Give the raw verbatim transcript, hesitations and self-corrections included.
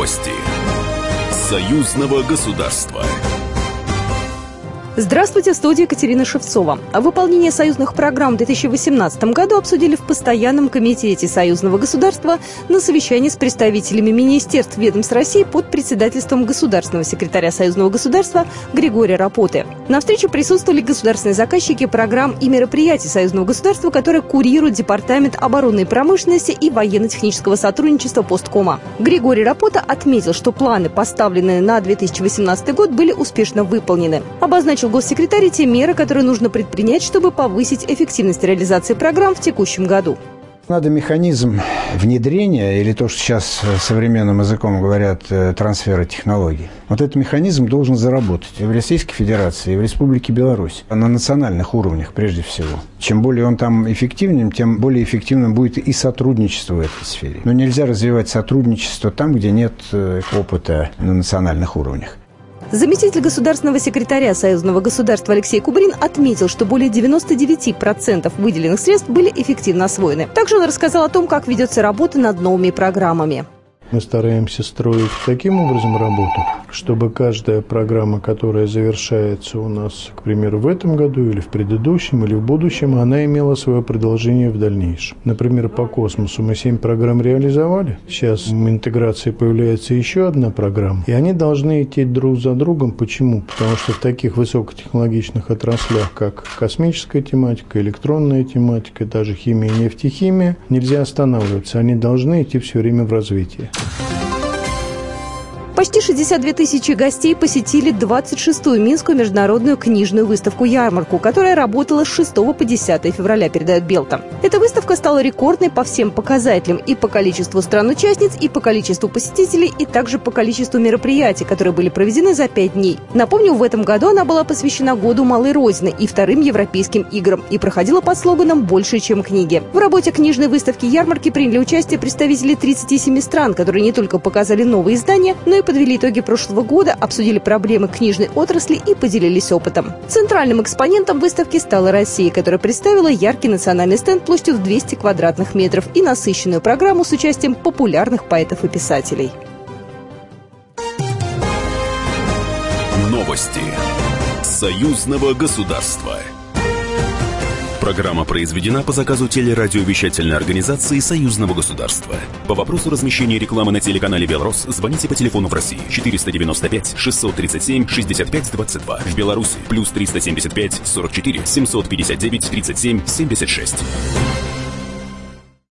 Новости союзного государства. Здравствуйте, в студии Екатерина Шевцова. Выполнение союзных программ в две тысячи восемнадцатом году обсудили в Постоянном комитете союзного государства на совещании с представителями министерств ведомств России под председательством государственного секретаря союзного государства Григория Рапоты. На встрече присутствовали государственные заказчики программ и мероприятий союзного государства, которые курируют Департамент оборонной промышленности и военно-технического сотрудничества Посткома. Григорий Рапота отметил, что планы, поставленные на две тысячи восемнадцатый год, были успешно выполнены. Обозначил госсекретарь те меры, которые нужно предпринять, чтобы повысить эффективность реализации программ в текущем году. Надо механизм внедрения, или то, что сейчас современным языком говорят, трансфера технологий. Вот этот механизм должен заработать и в Российской Федерации, и в Республике Беларусь, на национальных уровнях прежде всего. Чем более он там эффективным, тем более эффективным будет и сотрудничество в этой сфере. Но нельзя развивать сотрудничество там, где нет опыта на национальных уровнях. Заместитель государственного секретаря союзного государства Алексей Кубрин отметил, что более девяносто девять процентов выделенных средств были эффективно освоены. Также он рассказал о том, как ведется работа над новыми программами. Мы стараемся строить таким образом работу, чтобы каждая программа, которая завершается у нас, к примеру, в этом году или в предыдущем, или в будущем, она имела свое продолжение в дальнейшем. Например, по космосу мы семь программ реализовали. Сейчас в интеграции появляется еще одна программа. И они должны идти друг за другом. Почему? Потому что в таких высокотехнологичных отраслях, как космическая тематика, электронная тематика, даже химия и нефтехимия, нельзя останавливаться. Они должны идти все время в развитие. Почти шестьдесят две тысячи гостей посетили двадцать шестую Минскую международную книжную выставку-ярмарку, которая работала с шестого по десятое февраля, передает Белта. Эта выставка стала рекордной по всем показателям: и по количеству стран-участниц, и по количеству посетителей, и также по количеству мероприятий, которые были проведены за пять дней. Напомню, в этом году она была посвящена Году Малой Родины и вторым Европейским играм и проходила под слоганом «Больше, чем книги». В работе книжной выставки-ярмарки приняли участие представители тридцати семи стран, которые не только показали новые издания, но и подвели итоги прошлого года, обсудили проблемы книжной отрасли и поделились опытом. Центральным экспонентом выставки стала Россия, которая представила яркий национальный стенд площадью в двести квадратных метров и насыщенную программу с участием популярных поэтов и писателей. Новости союзного государства. Программа произведена по заказу телерадиовещательной организации союзного государства. По вопросу размещения рекламы на телеканале «Белрос» звоните по телефону в России четыреста девяносто пять шестьсот тридцать семь шестьдесят пять двадцать два. В Беларуси плюс триста семьдесят пять сорок четыре семьсот пятьдесят девять тридцать семь семьдесят шесть.